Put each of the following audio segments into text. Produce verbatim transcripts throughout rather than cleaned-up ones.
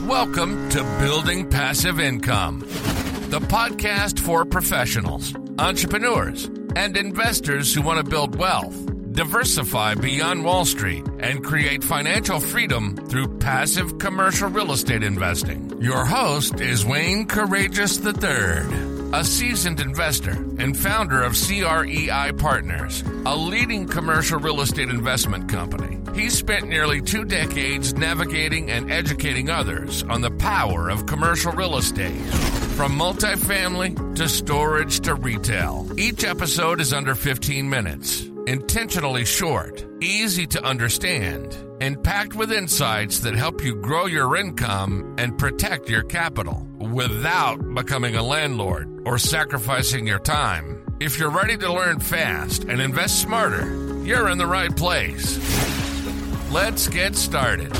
Welcome to Building Passive Income, the podcast for professionals, entrepreneurs, and investors who want to build wealth, diversify beyond Wall Street, and create financial freedom through passive commercial real estate investing. Your host is Wayne Courageous the third, a seasoned investor and founder of C R E I Partners, a leading commercial real estate investment company. He's spent nearly two decades navigating and educating others on the power of commercial real estate, from multifamily to storage to retail. Each episode is under fifteen minutes, intentionally short, easy to understand, and packed with insights that help you grow your income and protect your capital without becoming a landlord or sacrificing your time. If you're ready to learn fast and invest smarter, you're in the right place. Let's get started.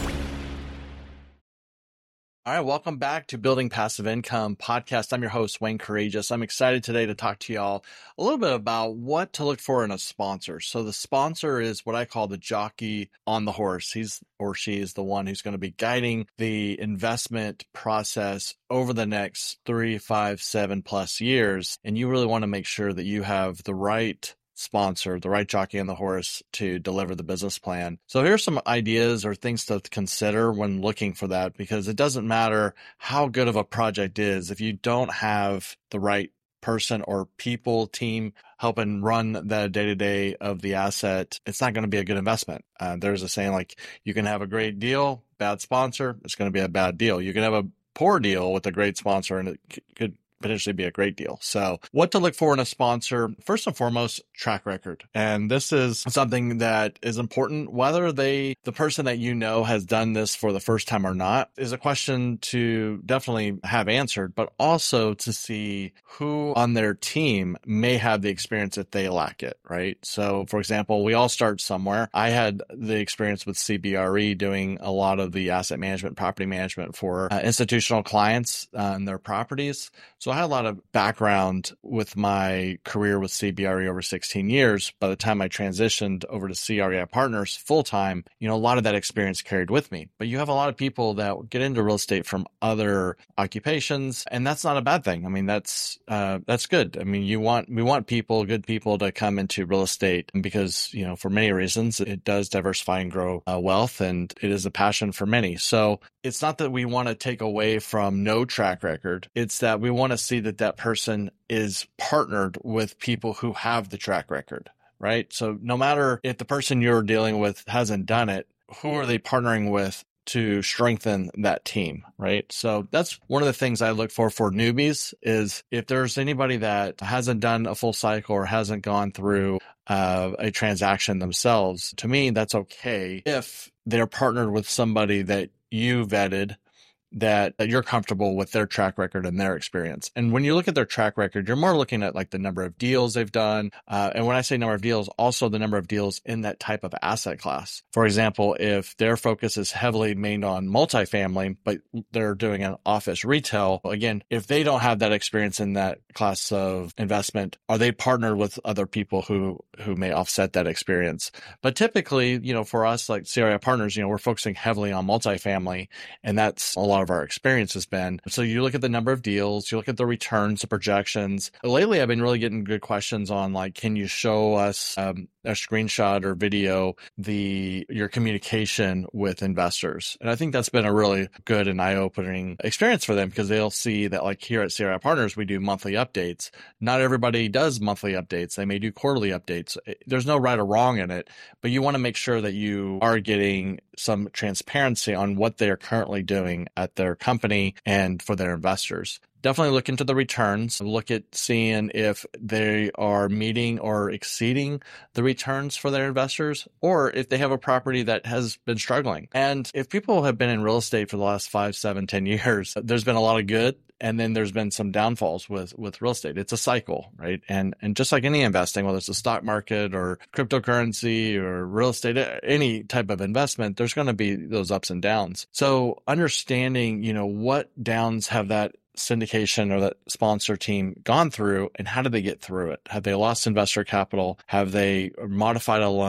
All right, welcome back to Building Passive Income Podcast. I'm your host, Wayne Courageous. I'm excited today to talk to y'all a little bit about what to look for in a sponsor. So the sponsor is what I call the jockey on the horse. He's or she is the one who's going to be guiding the investment process over the next three, five, seven plus years. And you really want to make sure that you have the right sponsor, the right jockey on the horse to deliver the business plan. So here's some ideas or things to consider when looking for that, because it doesn't matter how good of a project is if you don't have the right person or people, team helping run the day-to-day of the asset, it's not going to be a good investment. Uh, there's a saying like, you can have a great deal, bad sponsor, it's going to be a bad deal. You can have a poor deal with a great sponsor and it c- could potentially be a great deal. So what to look for in a sponsor, first and foremost, track record. And this is something that is important, whether they, the person that you know has done this for the first time or not, is a question to definitely have answered, but also to see who on their team may have the experience that they lack it, right? So for example, we all start somewhere. I had the experience with C B R E doing a lot of the asset management, property management for uh, institutional clients uh, and their properties. So I had a lot of background with my career with C B R E over sixteen years. By the time I transitioned over to C R E I Partners full-time, you know, a lot of that experience carried with me. But you have a lot of people that get into real estate from other occupations, and that's not a bad thing. I mean, that's uh, that's good. I mean, you want we want people, good people, to come into real estate because, you know, for many reasons, it does diversify and grow uh, wealth, and it is a passion for many. So it's not that we want to take away from no track record. It's that we want to see that that person is partnered with people who have the track record, right? So no matter if the person you're dealing with hasn't done it, who are they partnering with to strengthen that team, right? So that's one of the things I look for for newbies is if there's anybody that hasn't done a full cycle or hasn't gone through uh, a transaction themselves, to me, that's okay if they're partnered with somebody that you vetted, that you're comfortable with their track record and their experience. And when you look at their track record, you're more looking at like the number of deals they've done. Uh, and when I say number of deals, also the number of deals in that type of asset class. For example, if their focus is heavily made on multifamily, but they're doing an office retail, again, if they don't have that experience in that class of investment, are they partnered with other people who, who may offset that experience? But typically, you know, for us, like C R E I Partners, you know, we're focusing heavily on multifamily, and that's a lot of our experience has been. So you look at the number of deals, you look at the returns, the projections. Lately, I've been really getting good questions on like, can you show us um, a screenshot or video, the your communication with investors? And I think that's been a really good and eye-opening experience for them because they'll see that like here at C R E I Partners, we do monthly updates. Not everybody does monthly updates. They may do quarterly updates. There's no right or wrong in it, but you want to make sure that you are getting some transparency on what they are currently doing at their company and for their investors. Definitely look into the returns. Look at seeing if they are meeting or exceeding the returns for their investors, or if they have a property that has been struggling. And if people have been in real estate for the last five, seven, ten years, there's been a lot of good. And then there's been some downfalls with, with real estate. It's a cycle, right? And, and just like any investing, whether it's the stock market or cryptocurrency or real estate, any type of investment, there's going to be those ups and downs. So understanding, you know, what downs have that syndication or that sponsor team gone through and how did they get through it? Have they lost investor capital? Have they modified a loan?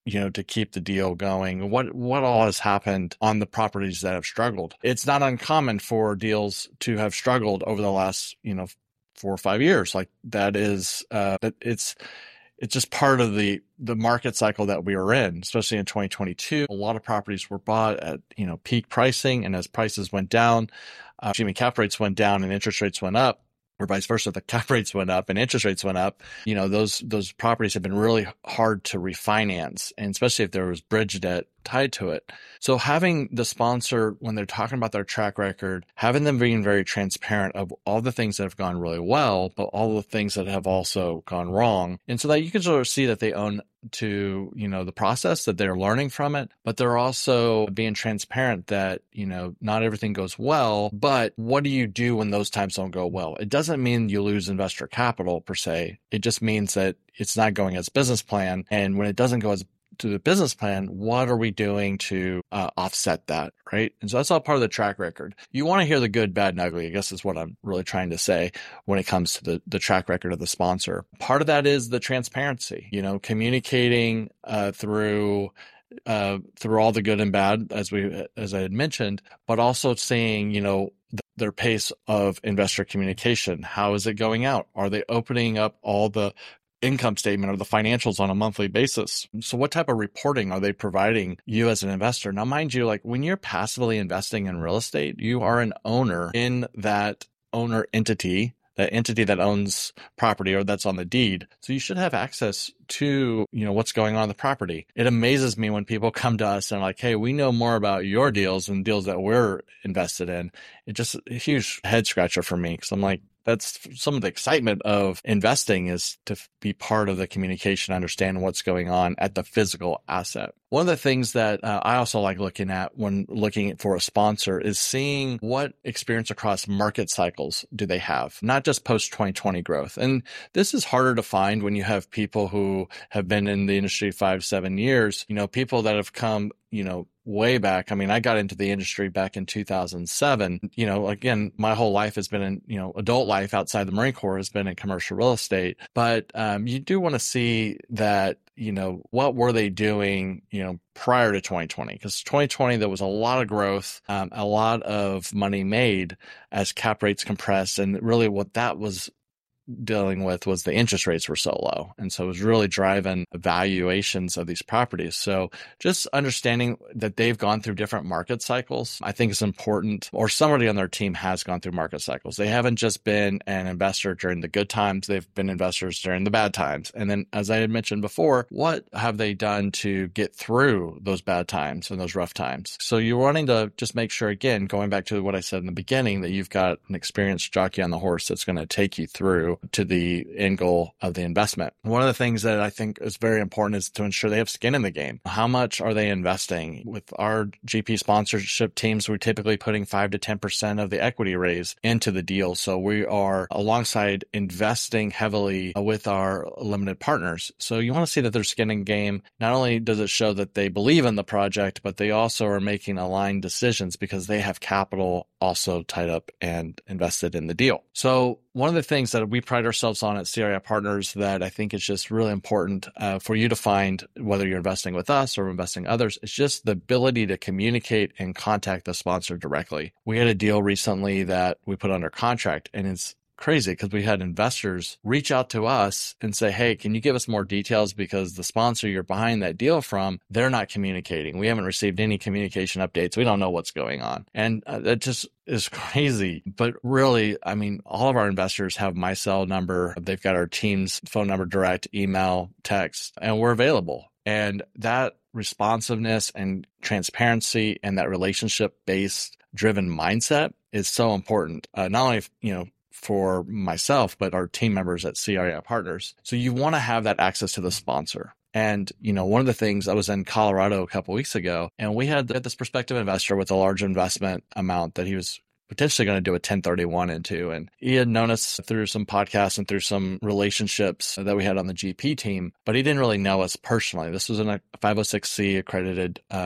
you know, to keep the deal going? What, what all has happened on the properties that have struggled? It's not uncommon for deals to have struggled over the last, you know, four or five years. Like that is, uh, it's, it's just part of the, the market cycle that we were in, especially in twenty twenty-two. A lot of properties were bought at, you know, peak pricing. And as prices went down, uh, excuse me, cap rates went down and interest rates went up, or vice versa, the cap rates went up and interest rates went up. You know, those, those properties have been really hard to refinance, and especially if there was bridge debt tied to it. So having the sponsor, when they're talking about their track record, having them being very transparent of all the things that have gone really well, but all the things that have also gone wrong. And so that you can sort of see that they own to, you know, the process, that they're learning from it, but they're also being transparent that, you know, not everything goes well, but what do you do when those times don't go well? It doesn't mean you lose investor capital per se. It just means that it's not going as business plan. And when it doesn't go as to the business plan, what are we doing to uh, offset that, right? And so that's all part of the track record. You want to hear the good, bad, and ugly, I guess is what I'm really trying to say when it comes to the, the track record of the sponsor. Part of that is the transparency, you know, communicating uh, through uh, through all the good and bad, as we as I had mentioned, but also seeing, you know, th- their pace of investor communication. How is it going out? Are they opening up all the income statement or the financials on a monthly basis? So what type of reporting are they providing you as an investor? Now, mind you, like when you're passively investing in real estate, you are an owner in that owner entity, that entity that owns property or that's on the deed. So you should have access to, you know, what's going on in the property. It amazes me when people come to us and are like, hey, we know more about your deals and deals that we're invested in. It's just a huge head scratcher for me, because I'm like, that's some of the excitement of investing, is to be part of the communication, understand what's going on at the physical asset. One of the things that uh, I also like looking at when looking for a sponsor is seeing what experience across market cycles do they have, not just post twenty twenty growth. And this is harder to find when you have people who have been in the industry five, seven years, you know, people that have come, you know, way back. I mean, I got into the industry back in two thousand seven. You know, again, my whole life has been in, you know, adult life outside the Marine Corps has been in commercial real estate. But um, you do want to see that, you know, what were they doing, you know, prior to twenty twenty? Because twenty twenty, there was a lot of growth, um, a lot of money made as cap rates compressed. And really what that was dealing with was the interest rates were so low. And so it was really driving valuations of these properties. So just understanding that they've gone through different market cycles, I think is important, or somebody on their team has gone through market cycles. They haven't just been an investor during the good times. They've been investors during the bad times. And then, as I had mentioned before, what have they done to get through those bad times and those rough times? So you're wanting to just make sure, again, going back to what I said in the beginning, that you've got an experienced jockey on the horse that's going to take you through to the end goal of the investment. One of the things that I think is very important is to ensure they have skin in the game. How much are they investing? With our G P sponsorship teams, we're typically putting five to ten percent of the equity raise into the deal. So we are alongside investing heavily with our limited partners. So you want to see that there's skin in the game. Not only does it show that they believe in the project, but they also are making aligned decisions because they have capital also tied up and invested in the deal. So one of the things that we pride ourselves on at C R I Partners that I think is just really important uh, for you to find, whether you're investing with us or investing others, is just the ability to communicate and contact the sponsor directly. We had a deal recently that we put under contract, and it's crazy because we had investors reach out to us and say, hey, can you give us more details, because the sponsor you're buying that deal from, they're not communicating. We haven't received any communication updates. We don't know what's going on. And uh, that just is crazy. But really, I mean, all of our investors have my cell number. They've got our team's phone number, direct, email, text, and we're available. And that responsiveness and transparency and that relationship-based driven mindset is so important. Uh, not only, you know, for myself, but our team members at C R I Partners. So you want to have that access to the sponsor. And, you know, one of the things, I was in Colorado a couple of weeks ago, and we had this prospective investor with a large investment amount that he was potentially going to do a ten thirty-one into. And he had known us through some podcasts and through some relationships that we had on the G P team, but he didn't really know us personally. This was in a five oh six C accredited uh,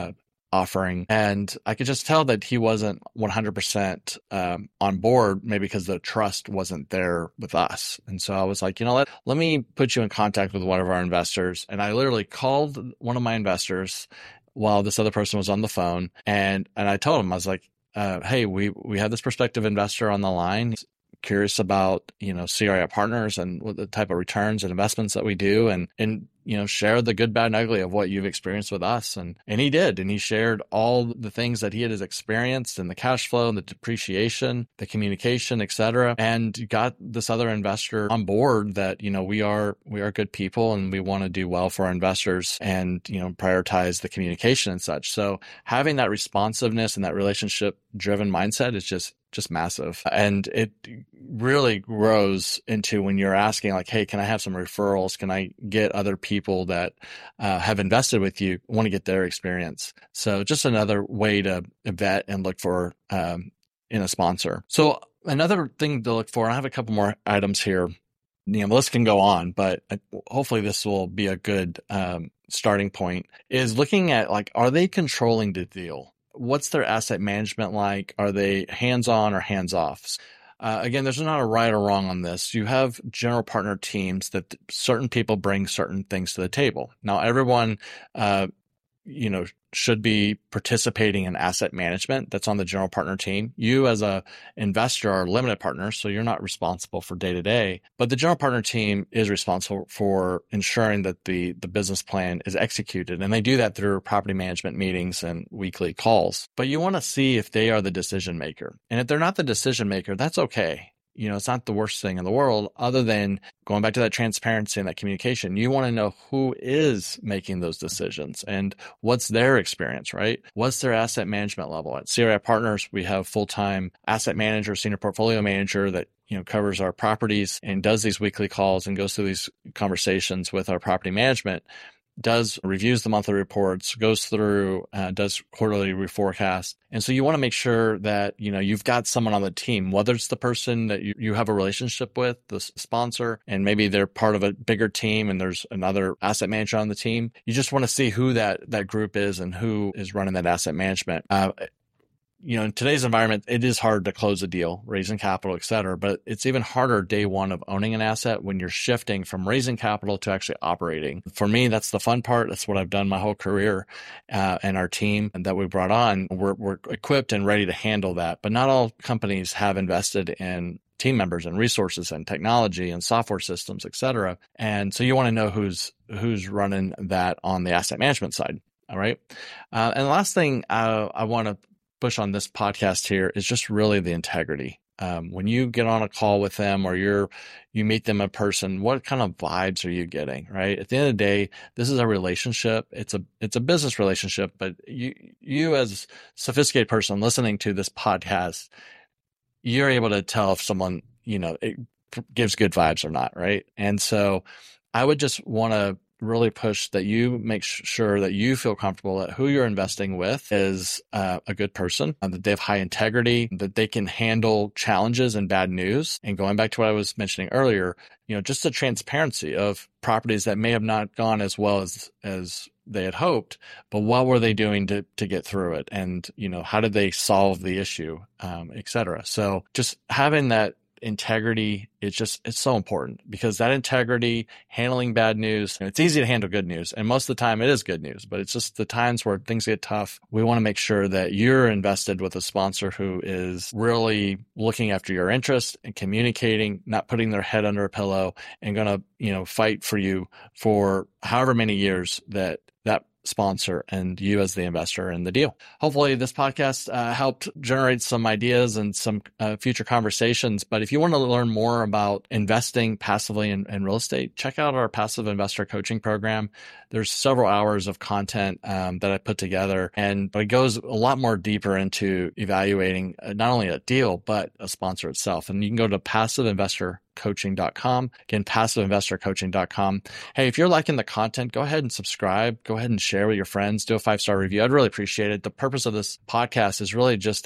offering. And I could just tell that he wasn't one hundred percent um, on board, maybe because the trust wasn't there with us. And so I was like, you know, let, let me put you in contact with one of our investors. And I literally called one of my investors while this other person was on the phone. And, and I told him, I was like, uh, hey, we, we have this prospective investor on the line. He's curious about, you know, C R A Partners and what the type of returns and investments that we do, and, and, you know, share the good, bad, and ugly of what you've experienced with us. And, and he did. And he shared all the things that he had experienced, and the cash flow and the depreciation, the communication, et cetera, and got this other investor on board that, you know, we are, we are good people and we want to do well for our investors and, you know, prioritize the communication and such. So having that responsiveness and that relationship driven mindset is just, just massive. And it really grows into when you're asking like, hey, can I have some referrals? Can I get other people that uh, have invested with you, want to get their experience? So just another way to vet and look for um, in a sponsor. So another thing to look for, I have a couple more items here. You know, the list can go on, but hopefully this will be a good um, starting point, is looking at like, are they controlling the deal? What's their asset management like? Are they hands-on or hands-off? Uh, again, there's not a right or wrong on this. You have general partner teams that certain people bring certain things to the table. Now, everyone, uh, you know, should be participating in asset management that's on the general partner team. You as a investor are limited partners, so you're not responsible for day to day, but the general partner team is responsible for ensuring that the, the business plan is executed. And they do that through property management meetings and weekly calls. But you want to see if they are the decision maker. And if they're not the decision maker, that's okay. You know, it's not the worst thing in the world, other than going back to that transparency and that communication. You want to know who is making those decisions and what's their experience, right? What's their asset management level? At C R A Partners, we have full-time asset manager, senior portfolio manager that, you know, covers our properties and does these weekly calls and goes through these conversations with our property management, does reviews the monthly reports, goes through, uh, does quarterly reforecast. And so you want to make sure that, you know, you've got someone on the team, whether it's the person that you, you have a relationship with, the sponsor, and maybe they're part of a bigger team and there's another asset manager on the team. You just want to see who that, that group is and who is running that asset management. Uh, You know, in today's environment, it is hard to close a deal, raising capital, et cetera, but it's even harder day one of owning an asset when you're shifting from raising capital to actually operating. For me, that's the fun part. That's what I've done my whole career. Uh, and our team that we brought on, we're, we're equipped and ready to handle that. But not all companies have invested in team members and resources and technology and software systems, et cetera. And so you want to know who's, who's running that on the asset management side. All right. Uh, and the last thing uh, I want to push on this podcast here is just really the integrity. Um, when you get on a call with them or you're, you meet them in person, what kind of vibes are you getting, right? At the end of the day, this is a relationship. It's a, it's a business relationship, but you, you as a sophisticated person listening to this podcast, you're able to tell if someone, you know, it gives good vibes or not, right? And so I would just want to really push that you make sure that you feel comfortable that who you're investing with is uh, a good person, uh, that they have high integrity, that they can handle challenges and bad news. And going back to what I was mentioning earlier, you know, just the transparency of properties that may have not gone as well as, as they had hoped, but what were they doing to, to get through it? And, you know, how did they solve the issue, um, et cetera. So just having that integrity, it's just, it's so important because that integrity, handling bad news, and it's easy to handle good news. And most of the time it is good news, but it's just the times where things get tough. We want to make sure that you're invested with a sponsor who is really looking after your interests and communicating, not putting their head under a pillow and going to, you know, fight for you for however many years that that sponsor and you as the investor in the deal. Hopefully this podcast uh, helped generate some ideas and some uh, future conversations. But if you want to learn more about investing passively in, in real estate, check out our passive investor coaching program. There's several hours of content um, that I put together, and it goes a lot more deeper into evaluating uh, not only a deal, but a sponsor itself. And you can go to passive investor coaching dot com. Again, passive investor coaching dot com. Hey, if you're liking the content, go ahead and subscribe. Go ahead and share with your friends. Do a five-star review. I'd really appreciate it. The purpose of this podcast is really just to help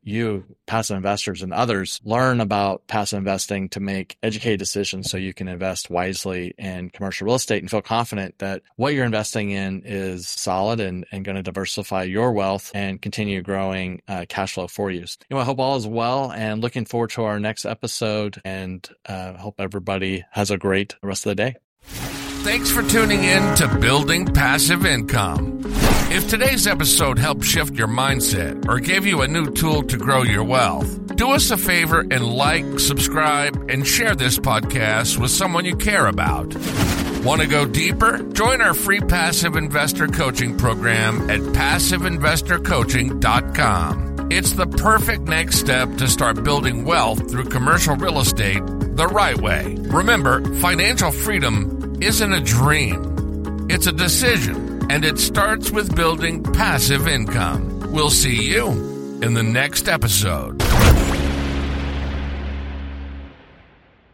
you, passive investors and others, learn about passive investing to make educated decisions so you can invest wisely in commercial real estate and feel confident that what you're investing in is solid and, and going to diversify your wealth and continue growing uh, cash flow for you. You know, I hope all is well and looking forward to our next episode, and uh, hope everybody has a great rest of the day. Thanks for tuning in to Building Passive Income. If today's episode helped shift your mindset or gave you a new tool to grow your wealth, do us a favor and like, subscribe, and share this podcast with someone you care about. Want to go deeper? Join our free passive investor coaching program at passive investor coaching dot com. It's the perfect next step to start building wealth through commercial real estate the right way. Remember, financial freedom isn't a dream. It's a decision, and it starts with building passive income. We'll see you in the next episode.